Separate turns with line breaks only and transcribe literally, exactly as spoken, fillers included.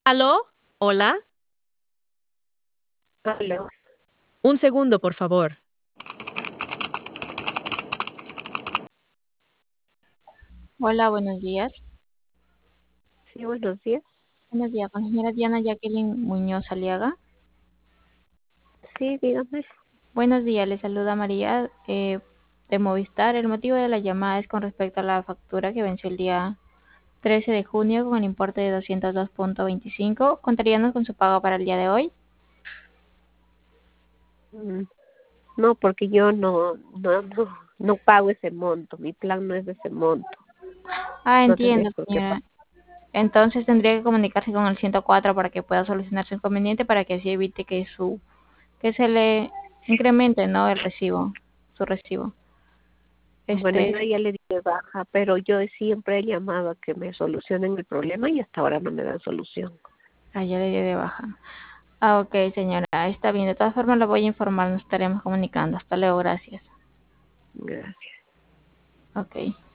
¿Aló? ¿Hola?
Aló.
Un segundo, por favor.
Hola, buenos días.
Sí, buenos días.
Buenos días, con la señora Diana Jacqueline Muñoz Aliaga.
Sí, dígame.
Buenos días, le saluda María eh, de Movistar. El motivo de la llamada es con respecto a la factura que venció el día trece de junio con el importe de doscientos dos punto veinticinco. ¿Contaríamos con su pago para el día de hoy?
Mm, No, porque yo no, no, no, no pago ese monto. Mi plan no es de ese monto.
Ah,
No tendría
entiendo,
por qué
señora.
pagar.
Entonces tendría que comunicarse con el ciento cuatro para que pueda solucionar su inconveniente para que así evite que su que se le incremente, ¿no? El recibo, su recibo.
Bueno, yo
Este,
ya le di de baja, pero yo siempre he llamado a que me solucionen el problema y hasta ahora no me dan solución.
ah, ya le dio de baja. Ah, ok, señora. Está bien. De todas formas, lo voy a informar. Nos estaremos comunicando. Hasta luego. Gracias.
Gracias.
Ok.